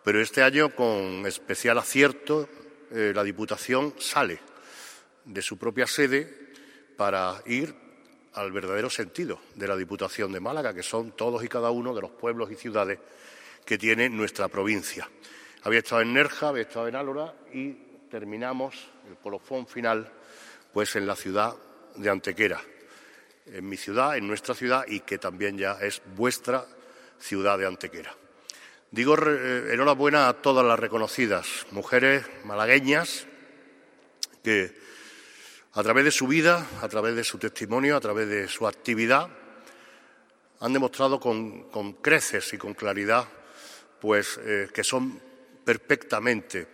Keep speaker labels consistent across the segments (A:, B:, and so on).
A: pero este año, con especial acierto, la Diputación sale de su propia sede para ir al verdadero sentido de la Diputación de Málaga, que son todos y cada uno de los pueblos y ciudades que tiene nuestra provincia. Había estado en Nerja, había estado en Álora y terminamos el colofón final pues en la ciudad de Antequera, en mi ciudad, en nuestra ciudad, y que también ya es vuestra ciudad de Antequera. Digo enhorabuena a todas las reconocidas mujeres malagueñas que a través de su vida, a través de su testimonio, a través de su actividad, han demostrado con creces y con claridad pues que son perfectamente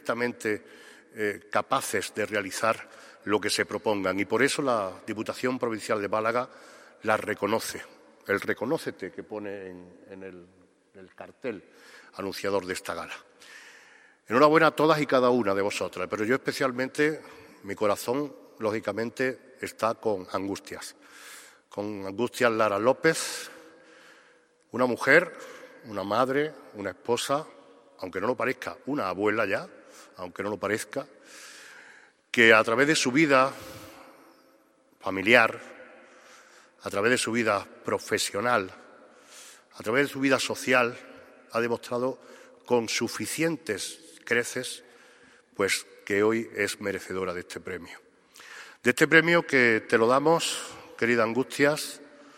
A: capaces de realizar lo que se propongan, y por eso la Diputación Provincial de Málaga las reconoce. El reconócete que pone en el cartel anunciador de esta gala. Enhorabuena a todas y cada una de vosotras, pero yo especialmente, mi corazón, lógicamente, está con Angustias Lara López, una mujer, una madre, una esposa, aunque no lo parezca, una abuela ya, aunque no lo parezca, que a través de su vida familiar, a través de su vida profesional, a través de su vida social, ha demostrado con suficientes creces pues que hoy es merecedora de este premio. De este premio que te lo damos, querida Angustias,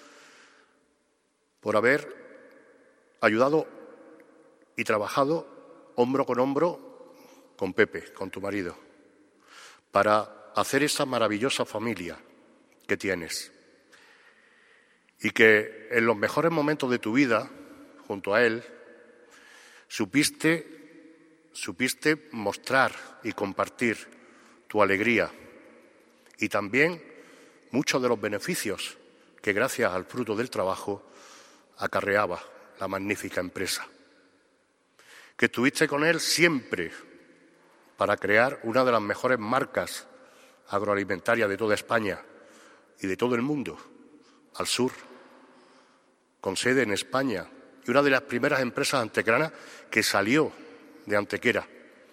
A: por haber ayudado y trabajado hombro con hombro con Pepe, con tu marido, para hacer esa maravillosa familia que tienes. Y que en los mejores momentos de tu vida, junto a él, supiste mostrar y compartir tu alegría y también muchos de los beneficios que gracias al fruto del trabajo acarreaba la magnífica empresa. Que estuviste con él siempre para crear una de las mejores marcas agroalimentarias de toda España y de todo el mundo, al sur, con sede en España, y una de las primeras empresas antequeranas que salió de Antequera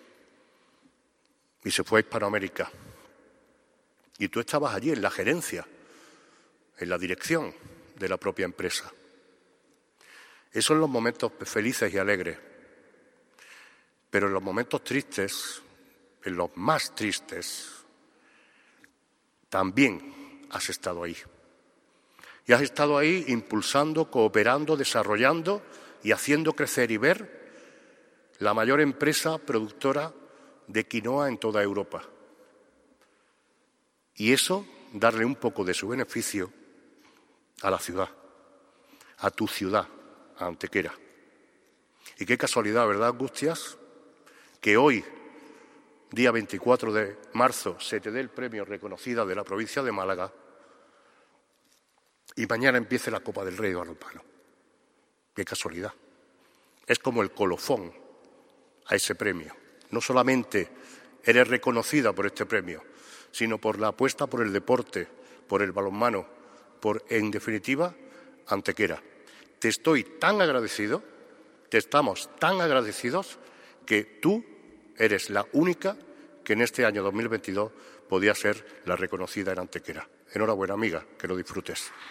A: y se fue a Hispanoamérica. Y tú estabas allí en la gerencia, en la dirección de la propia empresa. Esos son los momentos felices y alegres. Pero en los momentos tristes, en los más tristes, también has estado ahí. Y has estado ahí impulsando, cooperando, desarrollando y haciendo crecer y ver la mayor empresa productora de quinoa en toda Europa. Y eso, darle un poco de su beneficio a la ciudad, a tu ciudad, a Antequera. Y qué casualidad, ¿verdad, Angustias? Que hoy, día 24 de marzo, se te dé el premio reconocida de la provincia de Málaga y mañana empiece la Copa del Rey balonmano. Qué casualidad. Es como el colofón a ese premio. No solamente eres reconocida por este premio, sino por la apuesta por el deporte, por el balonmano, por, en definitiva, Antequera. Te estoy tan agradecido, te estamos tan agradecidos, que tú eres la única que en este año 2022 podía ser la reconocida en Antequera. Enhorabuena, amiga, que lo disfrutes.